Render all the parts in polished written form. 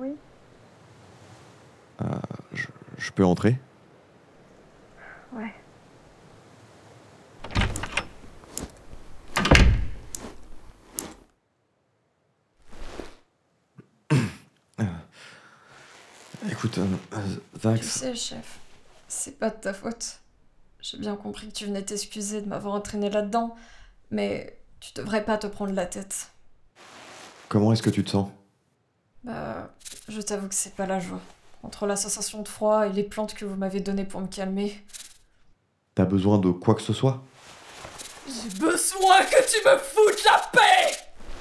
Oui. Je peux entrer? Ouais. Écoute, Tu Zax... sais, chef, c'est pas de ta faute. J'ai bien compris que tu venais t'excuser de m'avoir entraîné là-dedans, mais tu devrais pas te prendre la tête. Comment est-ce que tu te sens? Bah, je t'avoue que c'est pas la joie. Entre la sensation de froid et les plantes que vous m'avez données pour me calmer. T'as besoin de quoi que ce soit? J'ai besoin que tu me foutes la paix!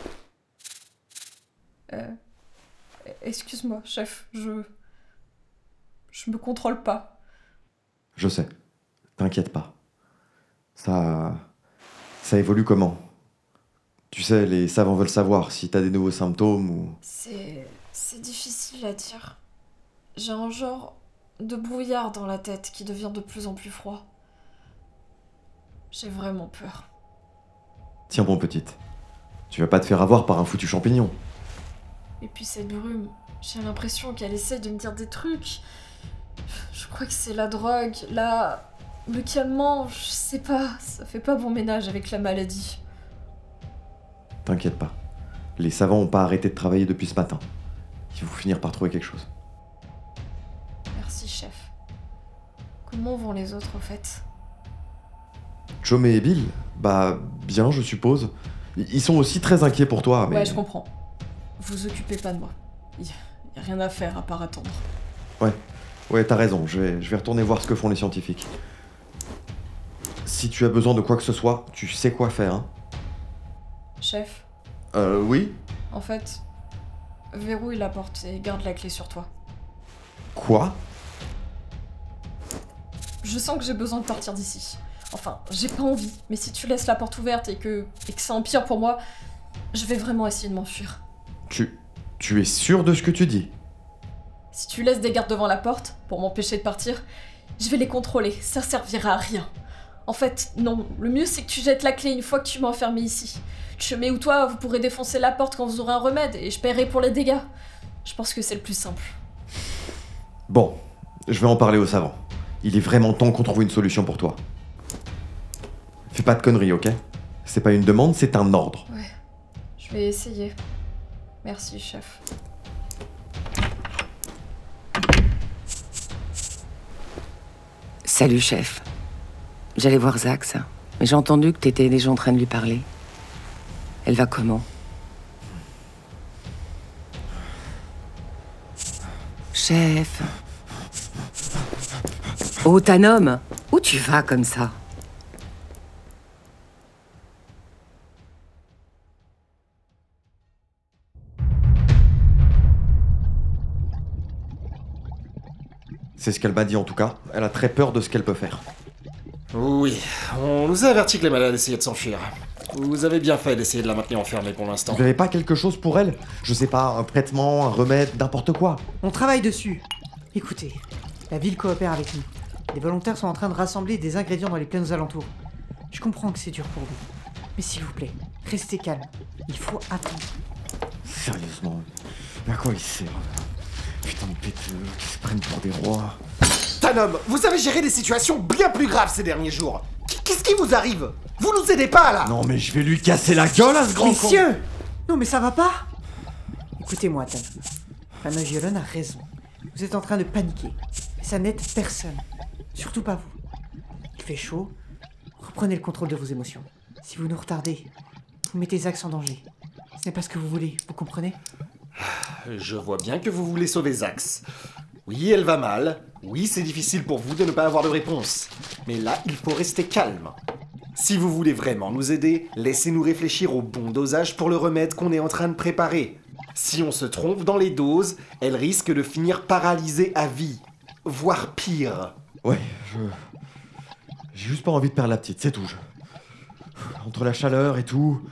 Excuse-moi, chef, je me contrôle pas. Je sais. T'inquiète pas. Ça... Ça évolue comment? Tu sais, les savants veulent savoir si t'as des nouveaux symptômes ou... C'est difficile à dire. J'ai un genre de brouillard dans la tête qui devient de plus en plus froid. J'ai vraiment peur. Tiens bon, petite. Tu vas pas te faire avoir par un foutu champignon. Et puis cette brume, j'ai l'impression qu'elle essaie de me dire des trucs. Je crois que c'est la drogue, le calmant, je sais pas, ça fait pas bon ménage avec la maladie. T'inquiète pas. Les savants ont pas arrêté de travailler depuis ce matin. Ils vont finir par trouver quelque chose. Merci, chef. Comment vont les autres, au fait? Chomé et Bill? Bah, bien, je suppose. Ils sont aussi très inquiets pour toi, mais... Ouais, je comprends. Vous occupez pas de moi. Y a rien à faire à part attendre. Ouais, t'as raison, je vais retourner voir ce que font les scientifiques. Si tu as besoin de quoi que ce soit, tu sais quoi faire, hein? Chef, Oui? en fait, verrouille la porte et garde la clé sur toi. Quoi? Je sens que j'ai besoin de partir d'ici. Enfin, j'ai pas envie, mais si tu laisses la porte ouverte et que ça empire pour moi, je vais vraiment essayer de m'enfuir. Tu es sûr de ce que tu dis? Si tu laisses des gardes devant la porte, pour m'empêcher de partir, je vais les contrôler, ça servira à rien. En fait, non, le mieux c'est que tu jettes la clé une fois que tu m'as enfermé ici. Chemé ou toi, vous pourrez défoncer la porte quand vous aurez un remède, et je paierai pour les dégâts. Je pense que c'est le plus simple. Bon, je vais en parler aux savants. Il est vraiment temps qu'on trouve une solution pour toi. Fais pas de conneries, ok? C'est pas une demande, c'est un ordre. Ouais, je vais essayer. Merci, chef. Salut, chef. J'allais voir Zax, mais j'ai entendu que t'étais déjà en train de lui parler. Elle va comment? Chef. Oh, Tanom, où tu vas comme ça? C'est ce qu'elle m'a dit en tout cas. Elle a très peur de ce qu'elle peut faire. Oui, on nous a averti que les malades essayaient de s'enfuir. Vous avez bien fait d'essayer de la maintenir enfermée pour l'instant. Vous n'avez pas quelque chose pour elle? Je sais pas, un traitement, un remède, n'importe quoi. On travaille dessus. Écoutez, la ville coopère avec nous. Les volontaires sont en train de rassembler des ingrédients dans les plaines aux alentours. Je comprends que c'est dur pour vous. Mais s'il vous plaît, restez calme. Il faut attendre. Sérieusement, à quoi ils servent? Putain de péteux, qui se prennent pour des rois. Tanom, vous avez géré des situations bien plus graves ces derniers jours. Qu'est-ce qui vous arrive? Vous nous aidez pas là. Non mais je vais lui casser la gueule à ce grand con. Messieurs! Non mais ça va pas? Écoutez-moi, Tam. Anna Violon a raison. Vous êtes en train de paniquer. Et ça n'aide personne. Surtout pas vous. Il fait chaud. Reprenez le contrôle de vos émotions. Si vous nous retardez, vous mettez Zax en danger. Ce n'est pas ce que vous voulez, vous comprenez? Je vois bien que vous voulez sauver Zax. Oui, elle va mal. Oui, c'est difficile pour vous de ne pas avoir de réponse. Mais là, il faut rester calme. Si vous voulez vraiment nous aider, laissez-nous réfléchir au bon dosage pour le remède qu'on est en train de préparer. Si on se trompe dans les doses, elle risque de finir paralysée à vie. Voire pire. Ouais, j'ai juste pas envie de perdre la petite, c'est tout. Entre la chaleur et tout...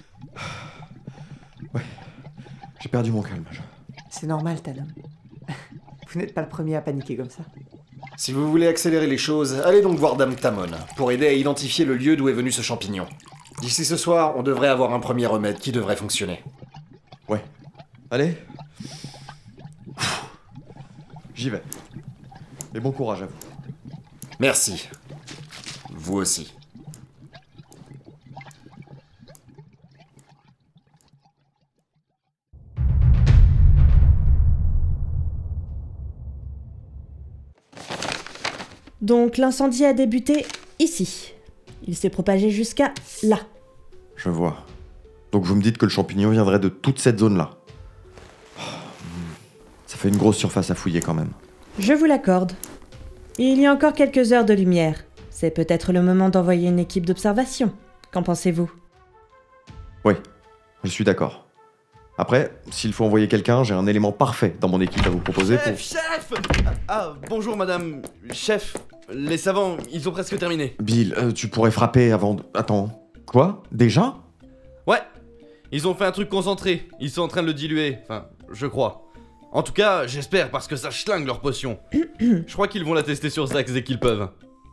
Ouais, j'ai perdu mon calme. C'est normal, Tanom. Vous n'êtes pas le premier à paniquer comme ça. Si vous voulez accélérer les choses, allez donc voir Dame Tamon pour aider à identifier le lieu d'où est venu ce champignon. D'ici ce soir, on devrait avoir un premier remède qui devrait fonctionner. Ouais. Allez. J'y vais. Et bon courage à vous. Merci. Vous aussi. Donc l'incendie a débuté ici. Il s'est propagé jusqu'à là. Je vois. Donc vous me dites que le champignon viendrait de toute cette zone-là. Ça fait une grosse surface à fouiller quand même. Je vous l'accorde. Il y a encore quelques heures de lumière. C'est peut-être le moment d'envoyer une équipe d'observation. Qu'en pensez-vous ? Oui, je suis d'accord. Après, s'il faut envoyer quelqu'un, j'ai un élément parfait dans mon équipe à vous proposer pour... Chef Ah, bonjour madame. Chef, les savants, ils ont presque terminé. Bill, tu pourrais frapper avant de... Attends, quoi ? Déjà ? Ouais, ils ont fait un truc concentré. Ils sont en train de le diluer. Enfin, je crois. En tout cas, j'espère, parce que ça schlingue leur potion. Je crois qu'ils vont la tester sur Zax dès qu'ils peuvent.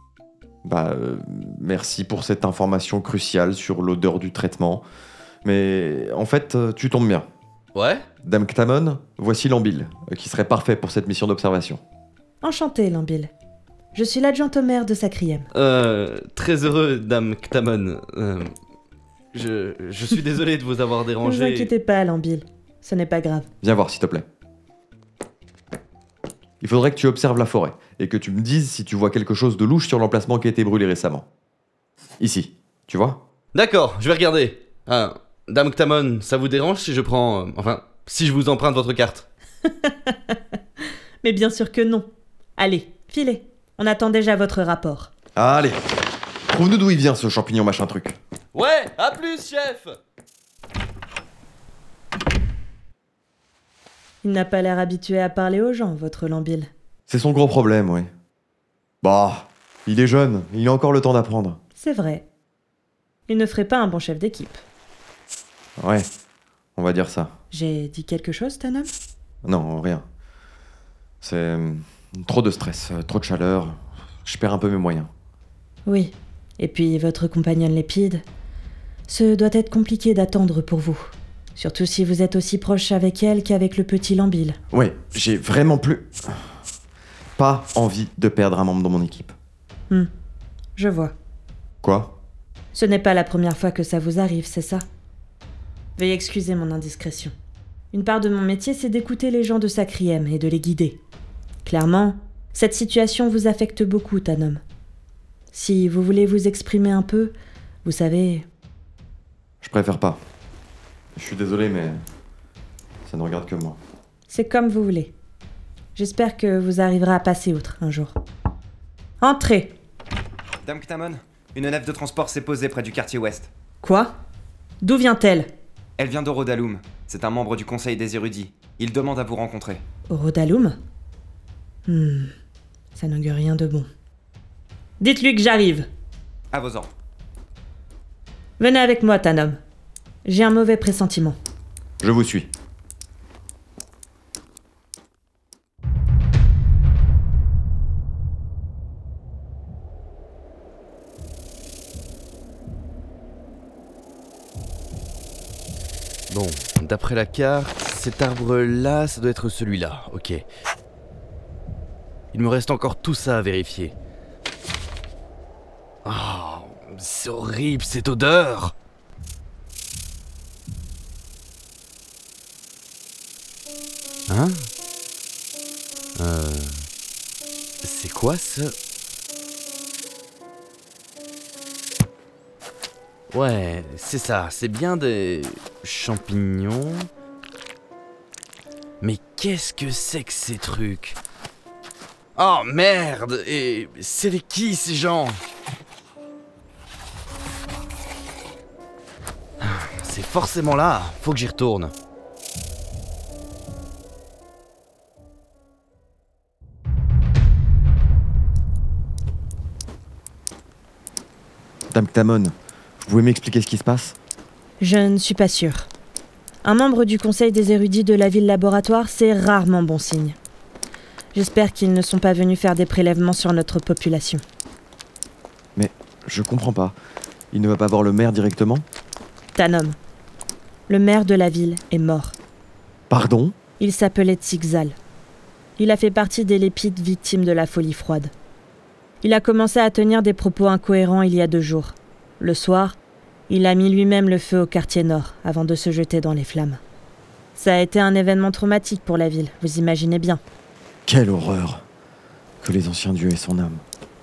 Merci pour cette information cruciale sur l'odeur du traitement. Mais en fait, tu tombes bien. Ouais ? Dame Ktamon, voici Lambil, qui serait parfait pour cette mission d'observation. Enchanté, Lambil. Je suis l'adjointe au maire de Sacriem. Très heureux, Dame Ktamon. Je suis désolé de vous avoir Ne dérangé. vous inquiétez pas, Lambil. Ce n'est pas grave. Viens voir, s'il te plaît. Il faudrait que tu observes la forêt, et que tu me dises si tu vois quelque chose de louche sur l'emplacement qui a été brûlé récemment. Ici, tu vois ? D'accord, je vais regarder. Ah, Dame Ktamon, ça vous dérange si je prends... si je vous emprunte votre carte ? Mais bien sûr que non. Allez, filez. On attend déjà votre rapport. Allez, prouve-nous d'où il vient ce champignon machin truc. Ouais, à plus, chef ! Il n'a pas l'air habitué à parler aux gens, votre Lambil. C'est son gros problème, oui. Bah, il est jeune, il a encore le temps d'apprendre. C'est vrai. Il ne ferait pas un bon chef d'équipe. Ouais, on va dire ça. J'ai dit quelque chose, Tanom ? Non, rien. C'est trop de stress, trop de chaleur. Je perds un peu mes moyens. Oui. Et puis votre compagnonne lépide. Ce doit être compliqué d'attendre pour vous. Surtout si vous êtes aussi proche avec elle qu'avec le petit Lambil. Ouais, j'ai vraiment pas envie de perdre un membre de mon équipe. Je vois. Quoi ? Ce n'est pas la première fois que ça vous arrive, c'est ça ? Veuillez excuser mon indiscrétion. Une part de mon métier, c'est d'écouter les gens de Sacriem et de les guider. Clairement, cette situation vous affecte beaucoup, Tanom. Si vous voulez vous exprimer un peu, vous savez... Je préfère pas. Je suis désolé, mais ça ne regarde que moi. C'est comme vous voulez. J'espère que vous arriverez à passer outre un jour. Entrez ! Dame Ktamon, une nef de transport s'est posée près du quartier ouest. Quoi ? D'où vient-elle ? Elle vient d'Orodalum. C'est un membre du conseil des érudits. Il demande à vous rencontrer. Orodalum ? Ça n'augure rien de bon. Dites-lui que j'arrive. À vos ordres. Venez avec moi, Tanom. J'ai un mauvais pressentiment. Je vous suis. Bon, d'après la carte, cet arbre-là, ça doit être celui-là, ok. Il me reste encore tout ça à vérifier. Oh, c'est horrible cette odeur! Hein? C'est quoi ce... Ouais, c'est ça, c'est bien des champignons. Mais qu'est-ce que c'est que ces trucs? Oh merde! Et c'est les qui ces gens? C'est forcément là, faut que j'y retourne. Dame Ktamon, vous pouvez m'expliquer ce qui se passe ? Je ne suis pas sûre. Un membre du conseil des érudits de la ville laboratoire, c'est rarement bon signe. J'espère qu'ils ne sont pas venus faire des prélèvements sur notre population. Mais je comprends pas. Il ne va pas voir le maire directement ? Tanom, le maire de la ville est mort. Pardon ? Il s'appelait Tsigzal. Il a fait partie des lépides victimes de la folie froide. Il a commencé à tenir des propos incohérents il y a 2 jours. Le soir, il a mis lui-même le feu au quartier nord avant de se jeter dans les flammes. Ça a été un événement traumatique pour la ville, vous imaginez bien. Quelle horreur! Que les anciens dieux aient son âme.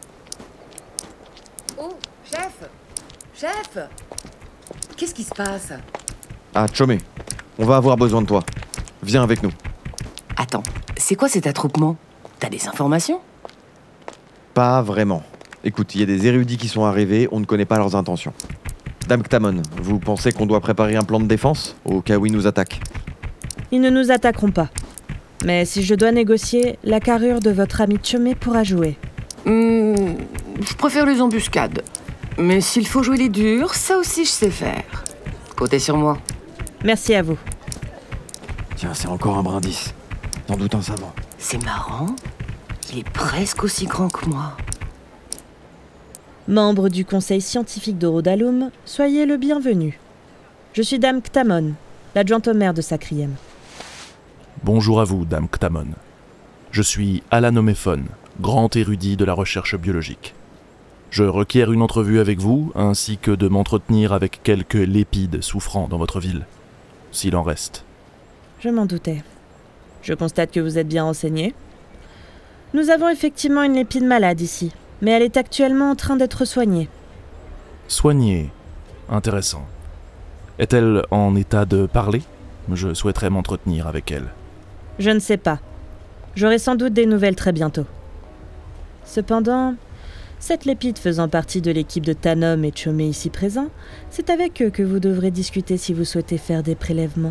Oh, chef! Chef! Qu'est-ce qui se passe? Ah, Chomé, on va avoir besoin de toi. Viens avec nous. Attends, c'est quoi cet attroupement? T'as des informations? Pas vraiment. Écoute, il y a des érudits qui sont arrivés, on ne connaît pas leurs intentions. Dame Ktamon, vous pensez qu'on doit préparer un plan de défense au cas où ils nous attaquent? Ils ne nous attaqueront pas. Mais si je dois négocier, la carrure de votre ami Chomé pourra jouer. Je préfère les embuscades. Mais s'il faut jouer les durs, ça aussi je sais faire. Comptez sur moi. Merci à vous. Tiens, c'est encore un brindis. Sans doute un savant. C'est marrant. Il est presque aussi grand que moi. Membre du conseil scientifique de Rodalum, soyez le bienvenu. Je suis Dame Ktamon, l'adjointe au maire de Sacriem. Bonjour à vous, Dame Ktamon. Je suis Alanoméphone, grand érudit de la recherche biologique. Je requiers une entrevue avec vous, ainsi que de m'entretenir avec quelques lépides souffrant dans votre ville, s'il en reste. Je m'en doutais. Je constate que vous êtes bien renseigné. Nous avons effectivement une lépide malade ici, mais elle est actuellement en train d'être soignée. Soignée. Intéressant. Est-elle en état de parler? Je souhaiterais m'entretenir avec elle. Je ne sais pas. J'aurai sans doute des nouvelles très bientôt. Cependant, cette lépide faisant partie de l'équipe de Tanom et Chomé ici présents, c'est avec eux que vous devrez discuter si vous souhaitez faire des prélèvements.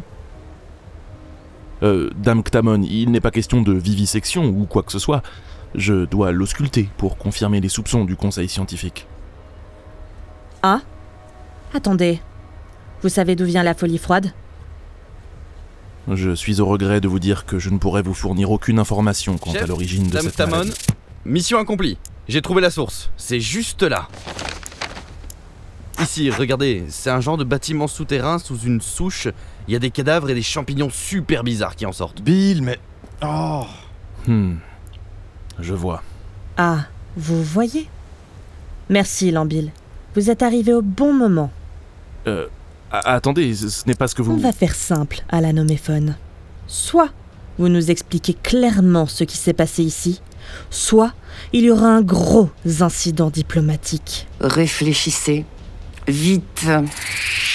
Dame Ktamon, il n'est pas question de vivisection ou quoi que ce soit. Je dois l'ausculter pour confirmer les soupçons du conseil scientifique. Ah? Attendez. Vous savez d'où vient la folie froide? Je suis au regret de vous dire que je ne pourrais vous fournir aucune information quant à l'origine de cette maladie. Mission accomplie. J'ai trouvé la source. C'est juste là. Ici, regardez, c'est un genre de bâtiment souterrain sous une souche. Il y a des cadavres et des champignons super bizarres qui en sortent. Bill, mais... Oh! Je vois. Ah, vous voyez? Merci, Lambil. Vous êtes arrivé au bon moment. Attendez, ce n'est pas ce que vous... On va faire simple à la noméphone. Soit vous nous expliquez clairement ce qui s'est passé ici, soit il y aura un gros incident diplomatique. Réfléchissez. Vite.